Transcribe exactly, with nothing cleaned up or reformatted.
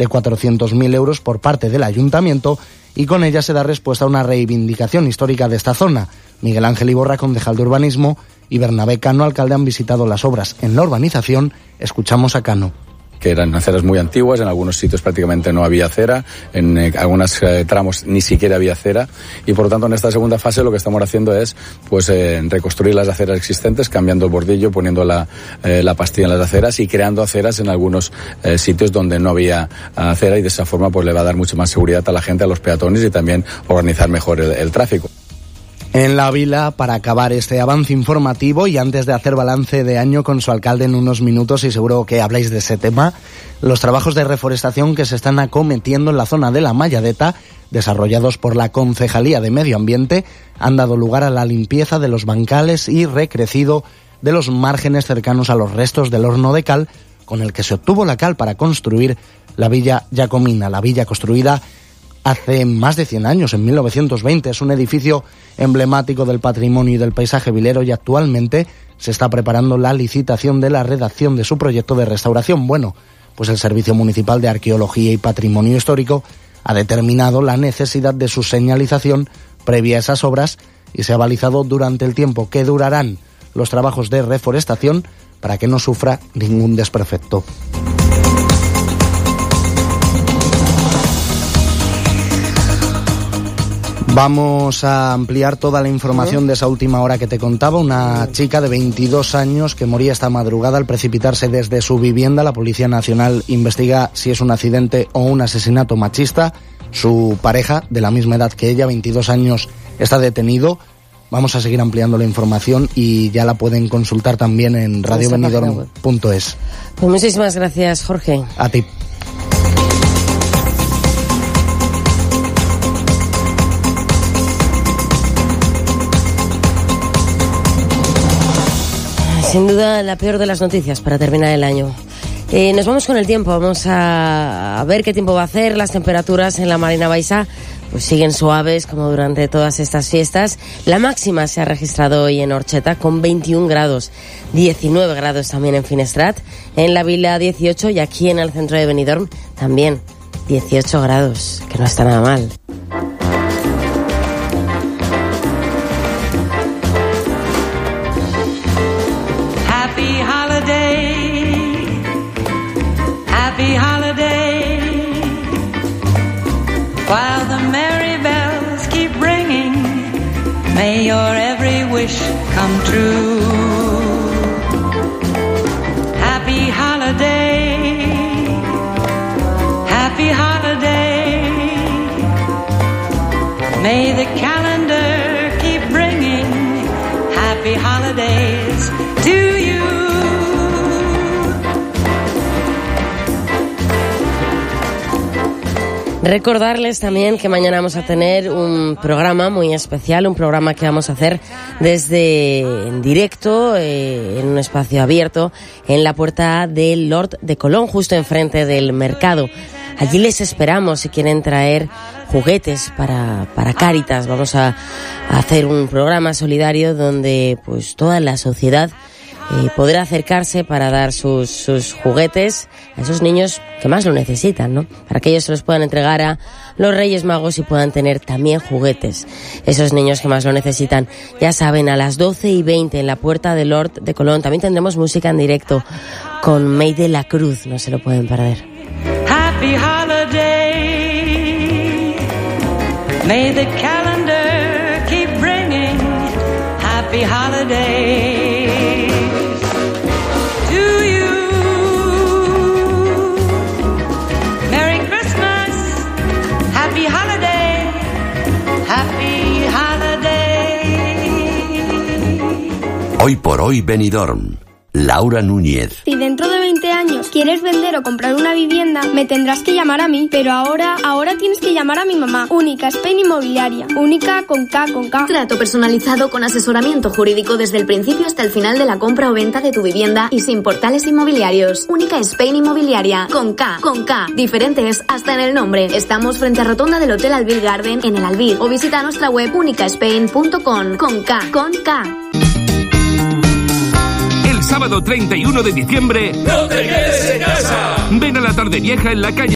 de cuatrocientos mil euros por parte del Ayuntamiento, y con ella se da respuesta a una reivindicación histórica de esta zona. Miguel Ángel Iborra, concejal de Urbanismo, y Bernabé Cano, alcalde, han visitado las obras en la urbanización. Escuchamos a Cano. Que eran aceras muy antiguas, en algunos sitios prácticamente no había acera, en eh, algunos eh, tramos ni siquiera había acera, y por lo tanto en esta segunda fase lo que estamos haciendo es pues eh, reconstruir las aceras existentes, cambiando el bordillo, poniendo la, eh, la pastilla en las aceras y creando aceras en algunos eh, sitios donde no había acera, y de esa forma pues le va a dar mucha más seguridad a la gente, a los peatones, y también organizar mejor el, el tráfico. En la Vila, para acabar este avance informativo y antes de hacer balance de año con su alcalde en unos minutos, y seguro que habláis de ese tema, los trabajos de reforestación que se están acometiendo en la zona de la Malladeta, desarrollados por la Concejalía de Medio Ambiente, han dado lugar a la limpieza de los bancales y recrecido de los márgenes cercanos a los restos del horno de cal, con el que se obtuvo la cal para construir la Villa Jacomina, la villa construida hace más de cien años, en mil novecientos veinte. Es un edificio emblemático del patrimonio y del paisaje vilero, y actualmente se está preparando la licitación de la redacción de su proyecto de restauración. Bueno, pues el Servicio Municipal de Arqueología y Patrimonio Histórico ha determinado la necesidad de su señalización previa a esas obras, y se ha balizado durante el tiempo que durarán los trabajos de reforestación para que no sufra ningún desperfecto. Vamos a ampliar toda la información de esa última hora que te contaba. Una chica de veintidós años que moría esta madrugada al precipitarse desde su vivienda. La Policía Nacional investiga si es un accidente o un asesinato machista. Su pareja, de la misma edad que ella, veintidós años, está detenido. Vamos a seguir ampliando la información y ya la pueden consultar también en radio benidorm punto es. Pues muchísimas gracias, Jorge. A ti. Sin duda la peor de las noticias para terminar el año. Eh, nos vamos con el tiempo, vamos a, a ver qué tiempo va a hacer. Las temperaturas en la Marina Baixa pues siguen suaves como durante todas estas fiestas. La máxima se ha registrado hoy en Orcheta con veintiún grados, diecinueve grados también en Finestrat, en la Vila dieciocho, y aquí en el centro de Benidorm también dieciocho grados, que no está nada mal. Happy holiday, while the merry bells keep ringing, may your every wish come true. Happy holiday, happy holiday, may the calendar keep bringing happy holidays to you. Recordarles también que mañana vamos a tener un programa muy especial, un programa que vamos a hacer desde en directo, eh, en un espacio abierto, en la puerta del Lord de Colón, justo enfrente del mercado. Allí les esperamos si quieren traer juguetes para, para Cáritas. Vamos a, a hacer un programa solidario donde pues toda la sociedad Eh, podrá acercarse para dar sus, sus juguetes a esos niños que más lo necesitan, ¿no? Para que ellos se los puedan entregar a los Reyes Magos y puedan tener también juguetes. Esos niños que más lo necesitan. Ya saben, a las doce y veinte en la puerta del Lord de Colón. También tendremos música en directo con May de la Cruz. No se lo pueden perder. Happy holiday. May the calendar keep bringing happy holiday. Hoy por hoy Benidorm. Laura Núñez. Si dentro de veinte años quieres vender o comprar una vivienda, me tendrás que llamar a mí. Pero ahora, ahora tienes que llamar a mi mamá. Única Spain Inmobiliaria. Única con K, con K. Trato personalizado con asesoramiento jurídico desde el principio hasta el final de la compra o venta de tu vivienda y sin portales inmobiliarios. Única Spain Inmobiliaria. Con K, con K. Diferentes hasta en el nombre. Estamos frente a rotonda del Hotel Albir Garden en el Albir. O visita nuestra web única spain punto com. Con K, con K. Sábado treinta y uno de diciembre, ¡no te quedes en casa! Ven a la Tarde Vieja en la calle